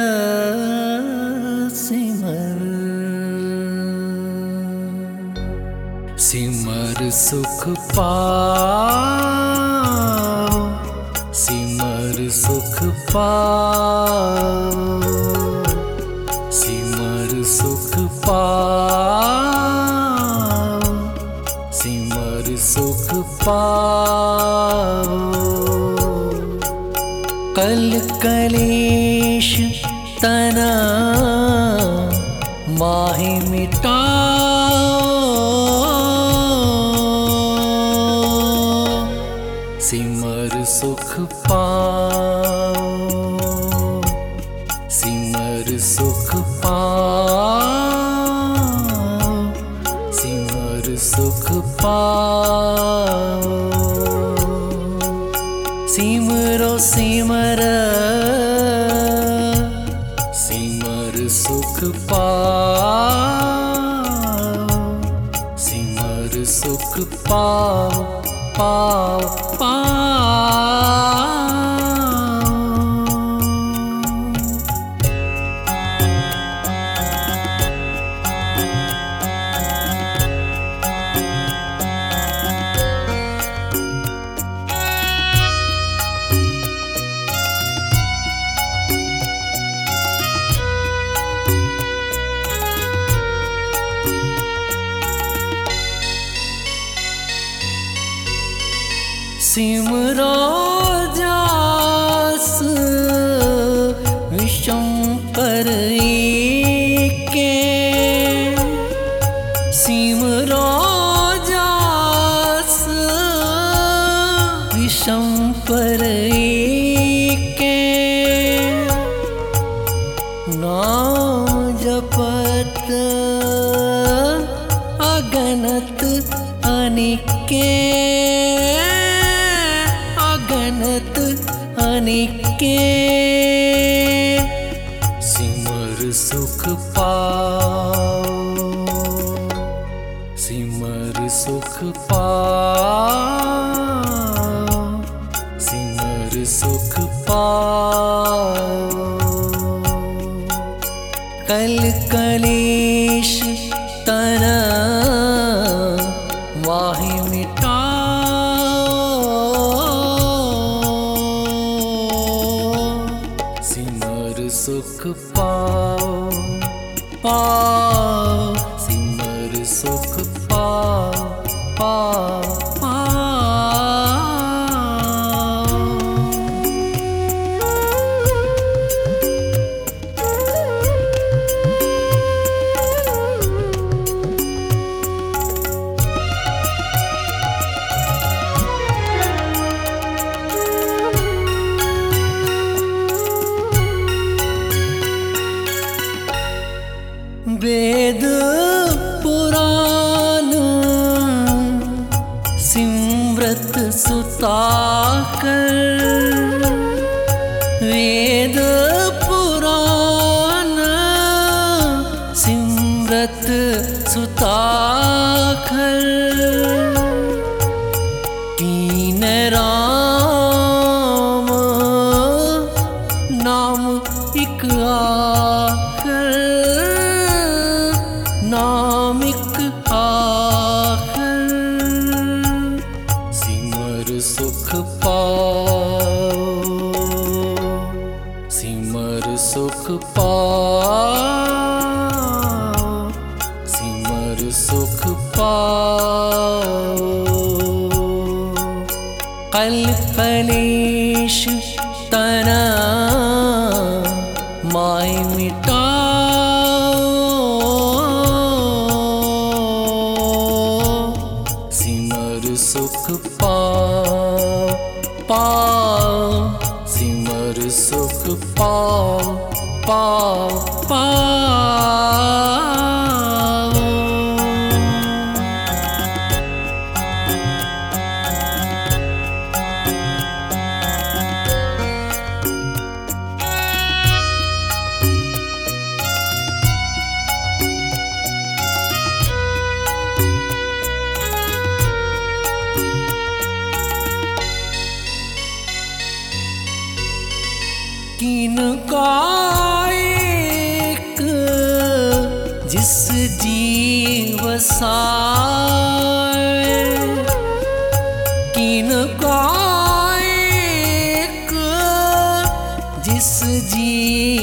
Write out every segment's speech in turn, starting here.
सिमर सिमर सुख पाओ, सिमर सुख पाओ, सिमर सुख पाओ, सिमर सुख पाओ। कल कलेश तना माहि मिटाओ, सिमर सुख पाओ, सिमर सुख पाओ, सिमर सुख पाओ। सिमरो सिमर सिमर सुख पाओ, सिमर सुख पाओ पाओ पाओ। सिमरो जास विशंकर एके, सिमरो जास विशंकर एके। नाम जपत अगनत अनिके, अगनत अनिके। सिमर सुख पाओ, सिमर सुख पाओ, सिमर सुख पाओ। कल कलेश तना माहि मिटाओ, सिमर सुख पाओ पाओ, सिमर सुख पाओ पाओ पाओ। वेद पुराण सिमरत सुताकर, वेद पुराण सिमरत सुताकर। तीन राम नाम एक आखर, नामिक आखर। सिमर सुख पाओ, सिमर सुख पाओ, सिमर सुख पाओ। कल कलेश तना माहि मिटाओ, सिमर सुख पाओ पाओ, सिमर सुख पाओ पाओ पाओ। किन काय वसाए, किन कायक जिस जी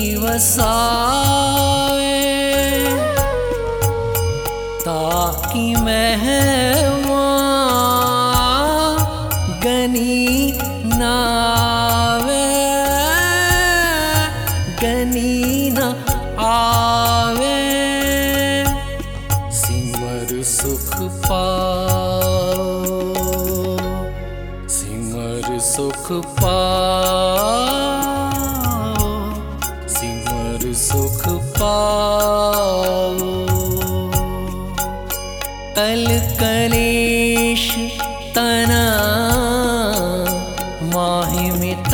वसाए, ताकि महिमा गनी नावे, गनी न आवे। सिमर सुख पाओ, सिमर सुख पाओ, सिमर सुख पाओ। कल कलेश तना माहि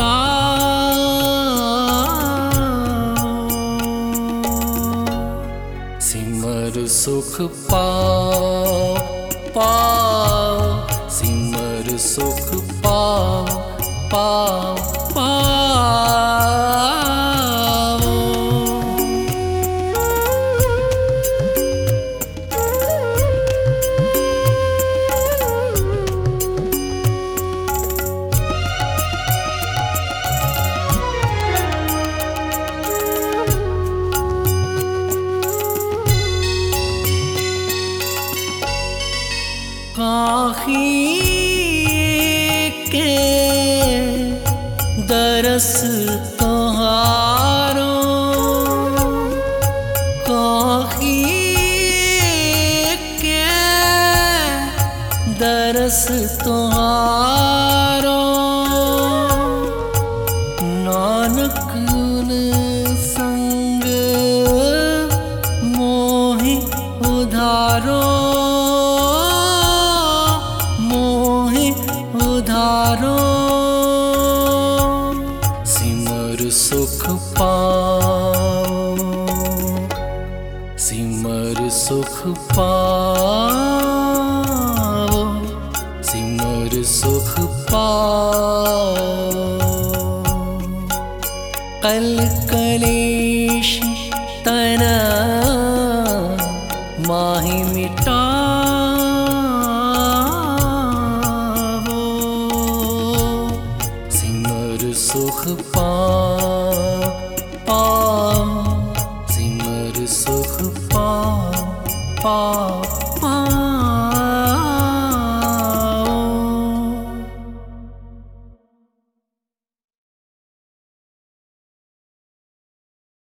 मिटाओ। सिमर सुख पाओ, पाओ, सिमर सुख पाओ, पाओ, पाओ। काहे के दरस तुम्हारो, काहे के दरस तुम्हारो। नानक संग मोहि उधारो, उधारो। सिमर सुख पाओ, सिमर सुख पाओ, सिमर सुख पाओ। कल कलेश तना माहि मिटाओ। सिमर सुख पाओ, पाओ, सिमर सुख पाओ, पाओ।